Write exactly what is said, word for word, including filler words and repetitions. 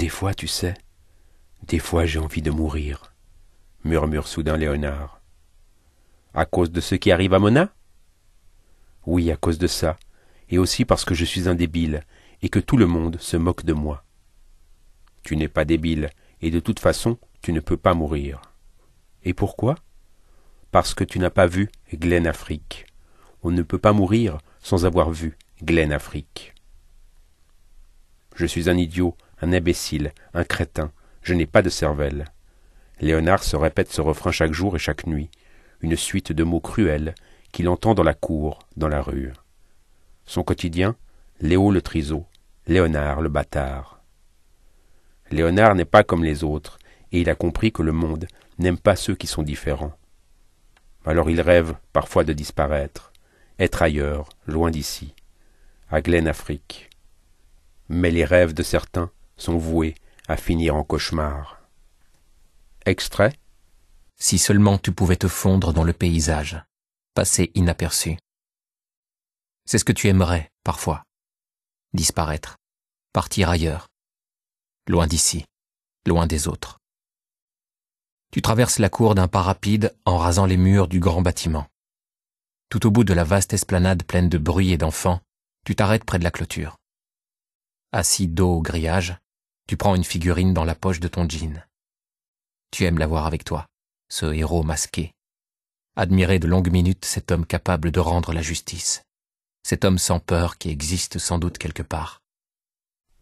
Des fois, tu sais, des fois j'ai envie de mourir, murmure soudain Léonard. À cause de ce qui arrive à Mona? Oui, à cause de ça, et aussi parce que je suis un débile, et que tout le monde se moque de moi. Tu n'es pas débile, et de toute façon, tu ne peux pas mourir. Et pourquoi? Parce que tu n'as pas vu Glen Afrique. On ne peut pas mourir sans avoir vu Glen Afrique. Je suis un idiot, un imbécile, un crétin, je n'ai pas de cervelle. Léonard se répète ce refrain chaque jour et chaque nuit, une suite de mots cruels qu'il entend dans la cour, dans la rue. Son quotidien, Léo le triso, Léonard le bâtard. Léonard n'est pas comme les autres, et il a compris que le monde n'aime pas ceux qui sont différents. Alors il rêve parfois de disparaître, être ailleurs, loin d'ici, à Glen Afrique. Mais les rêves de certains sont voués à finir en cauchemar. Extrait. Si seulement tu pouvais te fondre dans le paysage, passer inaperçu. C'est ce que tu aimerais, parfois. Disparaître, partir ailleurs, loin d'ici, loin des autres. Tu traverses la cour d'un pas rapide en rasant les murs du grand bâtiment. Tout au bout de la vaste esplanade pleine de bruit et d'enfants, tu t'arrêtes près de la clôture. Assis dos au grillage, tu prends une figurine dans la poche de ton jean. Tu aimes l'avoir avec toi, ce héros masqué. Admirer de longues minutes cet homme capable de rendre la justice. Cet homme sans peur qui existe sans doute quelque part.